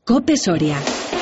COPE Soria.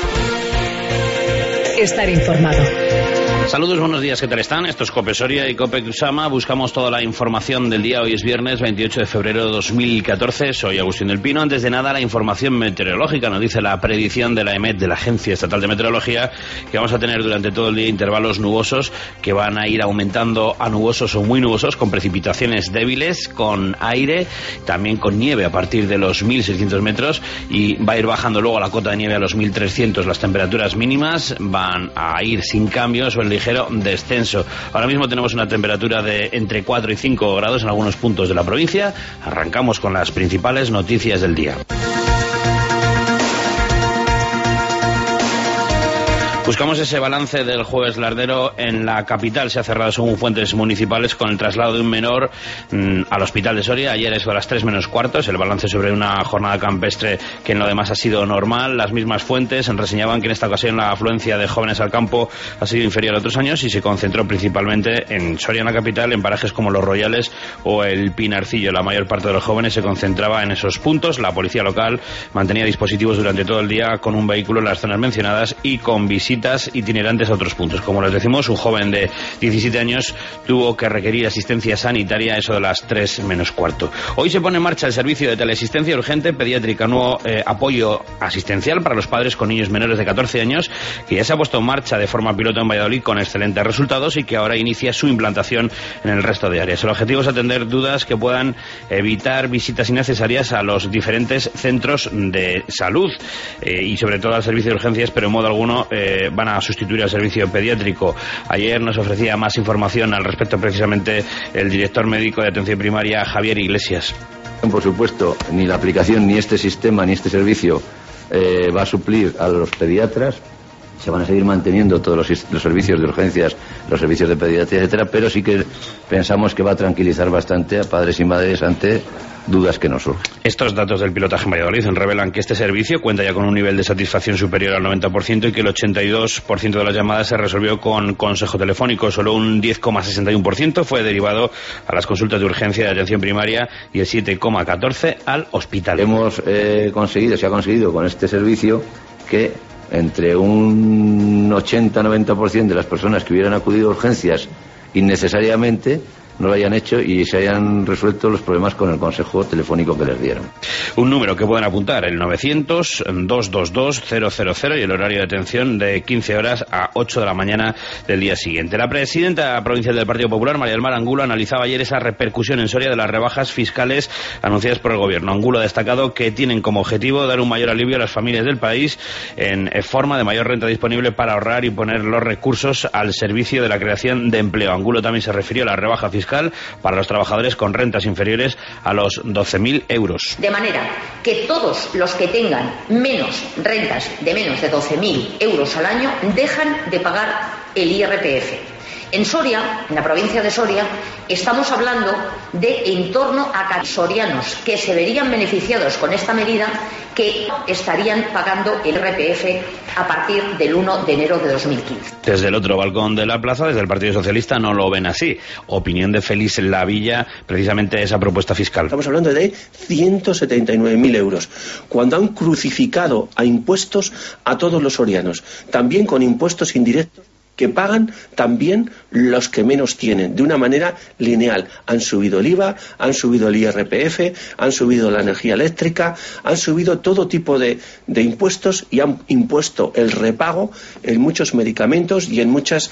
Estar informado. Saludos, buenos días, ¿qué tal están? Esto es COPE Soria y COPE Kusama. Buscamos toda la información del día. Hoy es viernes 28 de febrero de 2014. Soy Agustín del Pino. Antes de nada, la información meteorológica. Nos dice la predicción de la EMET, de la Agencia Estatal de Meteorología, que vamos a tener durante todo el día intervalos nubosos que van a ir aumentando a nubosos o muy nubosos, con precipitaciones débiles, con aire, también con nieve a partir de los 1.600 metros, y va a ir bajando luego la cota de nieve a los 1.300. Las temperaturas mínimas van a ir sin cambios o en ligero descenso. Ahora mismo tenemos una temperatura de entre 4 y 5 grados en algunos puntos de la provincia. Arrancamos con las principales noticias del día. Buscamos ese balance del jueves lardero en la capital. Se ha cerrado, según fuentes municipales, con el traslado de un menor al hospital de Soria. Ayer eso a las 3 menos cuartos. El balance sobre una jornada campestre que en lo demás ha sido normal. Las mismas fuentes reseñaban que en esta ocasión la afluencia de jóvenes al campo ha sido inferior a otros años y se concentró principalmente en Soria, en la capital, en parajes como Los Royales o el Pinarcillo. La mayor parte de los jóvenes se concentraba en esos puntos. La policía local mantenía dispositivos durante todo el día con un vehículo en las zonas mencionadas y con visitas itinerantes a otros puntos. Como les decimos, un joven de 17 años tuvo que requerir asistencia sanitaria a eso de las 3 menos cuarto. Hoy se pone en marcha el servicio de teleasistencia urgente pediátrica, nuevo apoyo asistencial para los padres con niños menores de 14 años, que ya se ha puesto en marcha de forma piloto en Valladolid con excelentes resultados y que ahora inicia su implantación en el resto de áreas. El objetivo es atender dudas que puedan evitar visitas innecesarias a los diferentes centros de salud y sobre todo al servicio de urgencias, pero en modo alguno van a sustituir al servicio pediátrico. Ayer nos ofrecía más información al respecto precisamente el director médico de atención primaria, Javier Iglesias. Por supuesto, ni la aplicación, ni este sistema, ni este servicio va a suplir a los pediatras. Se van a seguir manteniendo todos los servicios de urgencias, los servicios de pediatría, etcétera, pero sí que pensamos que va a tranquilizar bastante a padres y madres ante dudas que nos surgen. Estos datos del pilotaje en Valladolid revelan que este servicio cuenta ya con un nivel de satisfacción superior al 90% y que el 82% de las llamadas se resolvió con consejo telefónico. Solo un 10,61% fue derivado a las consultas de urgencia de atención primaria y el 7,14% al hospital. Se ha conseguido con este servicio que entre un 80-90% de las personas que hubieran acudido a urgencias innecesariamente no lo hayan hecho y se hayan resuelto los problemas con el consejo telefónico que les dieron. Un número que pueden apuntar, el 900-222-000, y el horario de atención de 15 horas a 8 de la mañana del día siguiente. La presidenta provincial del Partido Popular, María del Mar Angulo, analizaba ayer esa repercusión en Soria de las rebajas fiscales anunciadas por el gobierno. Angulo ha destacado que tienen como objetivo dar un mayor alivio a las familias del país en forma de mayor renta disponible para ahorrar y poner los recursos al servicio de la creación de empleo. Angulo también se refirió a la rebaja fiscal para los trabajadores con rentas inferiores a los 12.000 euros. De manera que todos los que tengan rentas de menos de 12.000 euros al año dejan de pagar el IRPF. En Soria, en la provincia de Soria, estamos hablando de en torno a sorianos que se verían beneficiados con esta medida, que estarían pagando el IRPF a partir del 1 de enero de 2015. Desde el otro balcón de la plaza, desde el Partido Socialista, no lo ven así. Opinión de Félix Lavilla, precisamente esa propuesta fiscal. Estamos hablando de 179.000 euros, cuando han crucificado a impuestos a todos los sorianos, también con impuestos indirectos que pagan también los que menos tienen, de una manera lineal. Han subido el IVA, han subido el IRPF, han subido la energía eléctrica, han subido todo tipo de impuestos y han impuesto el repago en muchos medicamentos y en muchos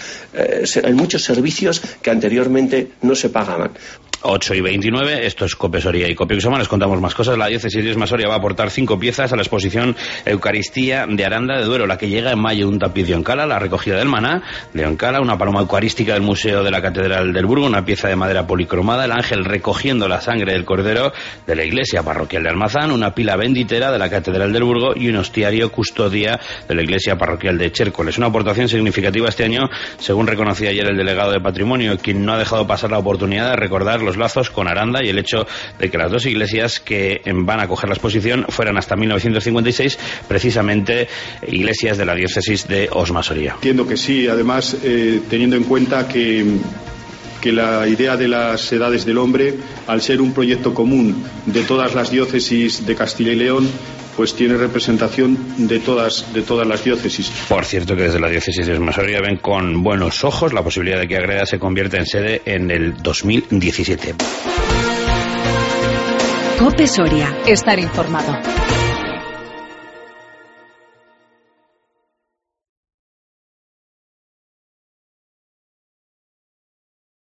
servicios que anteriormente no se pagaban. 8:29, esto es COPE Soria y COPE Kusama. Les contamos más cosas. La diócesis de Osma-Soria va a aportar 5 piezas a la exposición Eucaristía de Aranda de Duero, la que llega en mayo, un tapiz de Oncala, la recogida del maná de Oncala, una paloma eucarística del Museo de la Catedral del Burgo, una pieza de madera policromada, el ángel recogiendo la sangre del cordero de la iglesia parroquial de Almazán, una pila benditera de la Catedral del Burgo y un hostiario custodia de la iglesia parroquial de Chércoles. Una aportación significativa este año, según reconocía ayer el delegado de Patrimonio, quien no ha dejado pasar la oportunidad de recordar los lazos con Aranda y el hecho de que las dos iglesias que van a acoger la exposición fueran hasta 1956 precisamente iglesias de la diócesis de Osma-Soria. Entiendo que sí, además teniendo en cuenta que la idea de las edades del hombre, al ser un proyecto común de todas las diócesis de Castilla y León, pues tiene representación de todas las diócesis. Por cierto que desde la diócesis de Soria ven con buenos ojos la posibilidad de que Ágreda se convierta en sede en el 2017. COPE Soria. Estar informado.